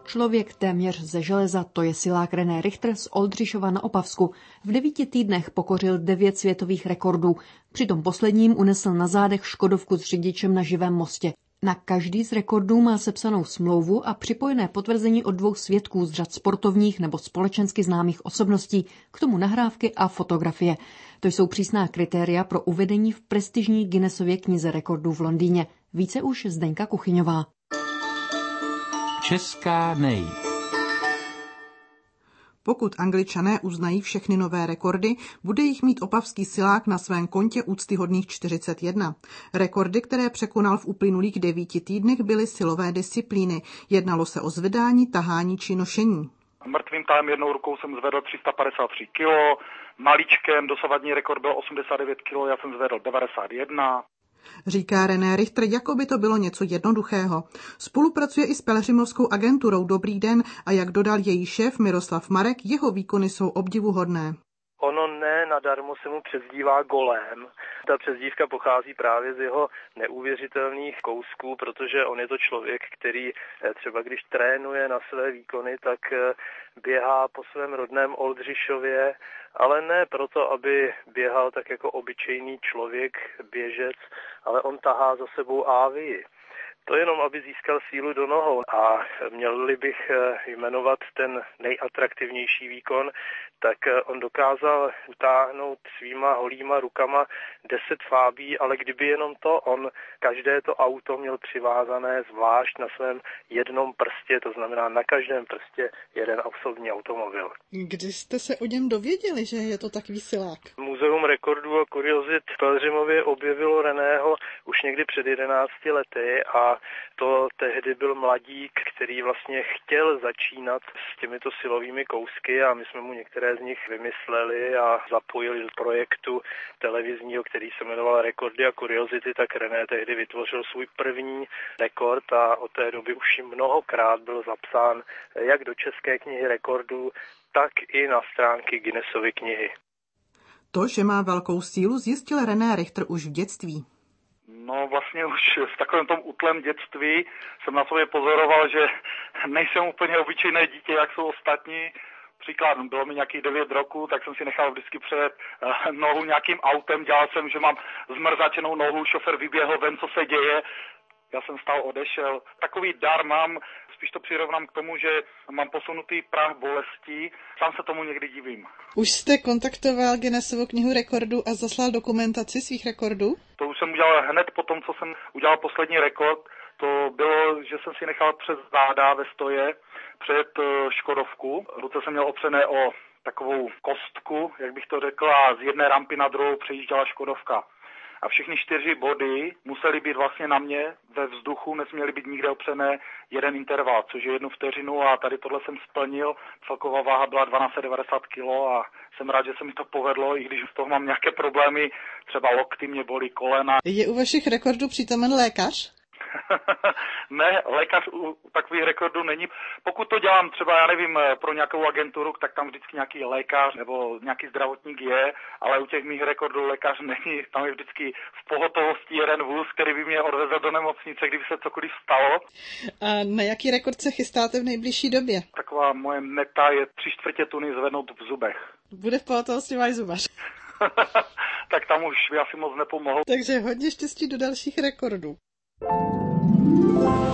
Člověk téměř ze železa, to je silák René Richter z Oldřišova na Opavsku. V 9 týdnech pokořil 9 světových rekordů. Přitom posledním unesl na zádech Škodovku s řidičem na živém mostě. Na každý z rekordů má sepsanou smlouvu a připojené potvrzení od 2 svědků z řad sportovních nebo společensky známých osobností, k tomu nahrávky a fotografie. To jsou přísná kritéria pro uvedení v prestižní Guinnessově knize rekordů v Londýně. Více už Zdeňka Kuchyňová. Česká nej. Pokud Angličané uznají všechny nové rekordy, bude jich mít opavský silák na svém kontě úctyhodných 41. Rekordy, které překonal v uplynulých 9 týdnech, byly silové disciplíny. Jednalo se o zvedání, tahání či nošení. Mrtvým tahem jednou rukou jsem zvedl 353 kg, maličkem dosavadní rekord byl 89 kg, já jsem zvedl 91. Říká René Richter, jako by to bylo něco jednoduchého. Spolupracuje i s pelhřimovskou agenturou Dobrý den a jak dodal její šéf Miroslav Marek, jeho výkony jsou obdivuhodné. Ono ne nadarmo se mu přezdívá Golem. Ta přezdívka pochází právě z jeho neuvěřitelných kousků, protože on je to člověk, který třeba když trénuje na své výkony, tak běhá po svém rodném Oldřišově, ale ne proto, aby běhal tak jako obyčejný člověk, běžec, ale on tahá za sebou Avii. To jenom, aby získal sílu do nohou. A měl-li bych jmenovat ten nejatraktivnější výkon, tak on dokázal utáhnout svýma holýma rukama 10 fábí, ale kdyby jenom to, on každé to auto měl přivázané zvlášť na svém jednom prstě, to znamená na každém prstě jeden osobní automobil. Kdy jste se o něm dověděli, že je to takový silák? Muzeum rekordů a kuriozit v Pelhřimově objevilo Reného už někdy před 11 lety a to tehdy byl mladík, který vlastně chtěl začínat s těmito silovými kousky a my jsme mu některé z nich vymysleli a zapojili do projektu televizního, který se jmenoval Rekordy a kuriozity, tak René tehdy vytvořil svůj první rekord a od té doby už mnohokrát byl zapsán jak do České knihy rekordů, tak i na stránky Guinnessovy knihy. To, že má velkou sílu, zjistil René Richter už v dětství. No vlastně už v takovém tom útlém dětství jsem na sobě pozoroval, že nejsem úplně obyčejné dítě, jak jsou ostatní. Příklad, bylo mi nějakých 9 roků, tak jsem si nechal vždycky před nohu nějakým autem, dělal jsem, že mám zmrzačenou nohu, šofer vyběhl ven, co se děje. Já jsem stál, odešel. Takový dar mám, spíš to přirovnám k tomu, že mám posunutý prah bolestí. Sám se tomu někdy divím. Už jste kontaktoval Guinnessovu knihu rekordů a zaslal dokumentaci svých rekordů? To už jsem udělal hned po tom, co jsem udělal poslední rekord. To bylo, že jsem si nechal přes záda ve stoje před Škodovku. Ruce jsem měl opřené o takovou kostku, jak bych to řekl, a z jedné rampy na druhou přejížděla Škodovka. A všechny 4 body musely být vlastně na mě ve vzduchu, nesměly být nikde opřené jeden interval, což je 1 vteřinu a tady tohle jsem splnil. Celková váha byla 1290 kg a jsem rád, že se mi to povedlo, i když z toho mám nějaké problémy, třeba lokty mě bolí, kolena. Je u vašich rekordů přítomen lékař? Ne, lékař u takových rekordů není. Pokud to dělám třeba, já nevím, pro nějakou agenturu, tak tam vždycky nějaký lékař nebo nějaký zdravotník je, ale u těch mých rekordů lékař není. Tam je vždycky v pohotovosti jeden vůz, který by mě odvezl do nemocnice, kdyby se cokoliv stalo. A na jaký rekord se chystáte v nejbližší době? Taková moje meta je 3/4 tuny zvednout v zubech. Bude v pohotovosti váš zubař. Tak tam už by asi moc nepomohl. Takže hodně štěstí do dalších rekordů.